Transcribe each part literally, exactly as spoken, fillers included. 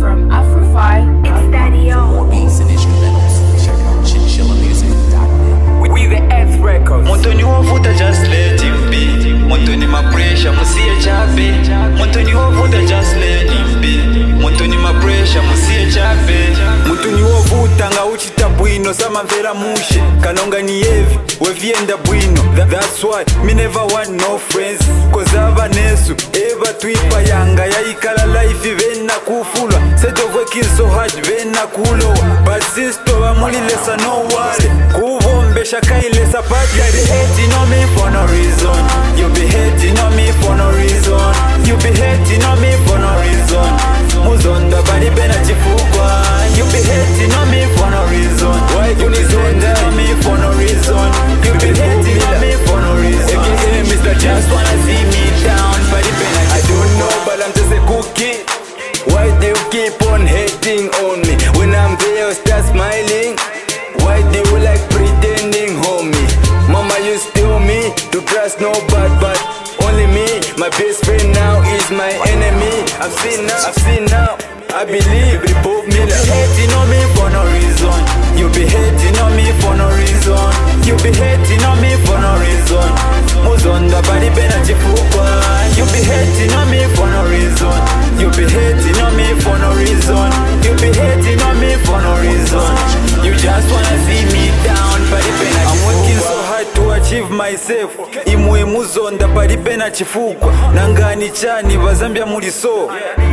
from Afrofy. It's Daddy O. More beats and instrumentals. Check out chinchilla music dot net. We the F Records. Montoni wavuta, just let him be. Montoni ma pressure, musiye chabe. Montoni wavuta, just let him be. Montoni ma pressure, musiye chabe. Montoni wavuta nga uchita bwino, samamvera mushe. Kanonga ni heavy, wevienda bwino. That, that's why me never want no friends. Cause ava nesu, eva tuipa yanga. Yaikala life vena kufulwa. Set of working so hard vena kulowa. But since to amuli lesa no worry. Kuvombe kailesa party. You be hating on me for no reason. You be hating on me for no reason. You be hating on me for no reason. Muzonda bari bena chifukwa. You be hating on me for no reason. Why you be hating on me for no reason? You be hating on me for no reason. Again, Mister Just wanna see me down, bari bena chifukwa. I don't know, but I'm just a cookie. Why do you keep on hating on me? When I'm there, you start smiling. Why do you like pretending, homie? Mama used to tell me to trust no bad, but only me. My best friend now is my enemy. I've seen now, I've seen now. I believe Bob Miller. You be hating on me for no reason. You be hating on me for no reason. You be hating on me for no reason. Muzonda bari bena chifukwa. You be hating on me for no reason. You be hating on me for no reason. You be hating on me for no reason. You just wanna see me down, bari bena chifukwa. I'm working so hard to achieve myself. Imwe muzonda bari bena chifukwa. Nangani chani bazambia muri so.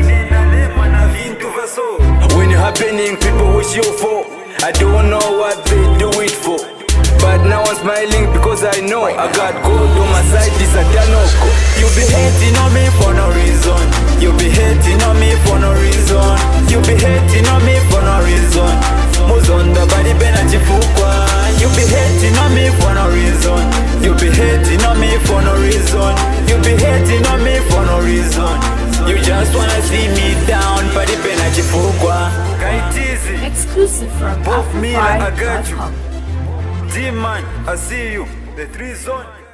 When it happening, people wish you for. I don't know what they do it for. But now I'm smiling because I know I got gold on my side, this a Danoko. You be hating on me for no reason. You be hating on me for no reason. You be hating on me for no reason. Muzonda bari bena chifukwa. You be hating on me for no reason. You be hating on me for no reason. You be hating on me for no reason. You just wanna see me down, bari bena chifukwa. Kaitizi, Exclusive from Bob Miller, I got Afrofy you. dot com. D-Man, I see you. The three zone.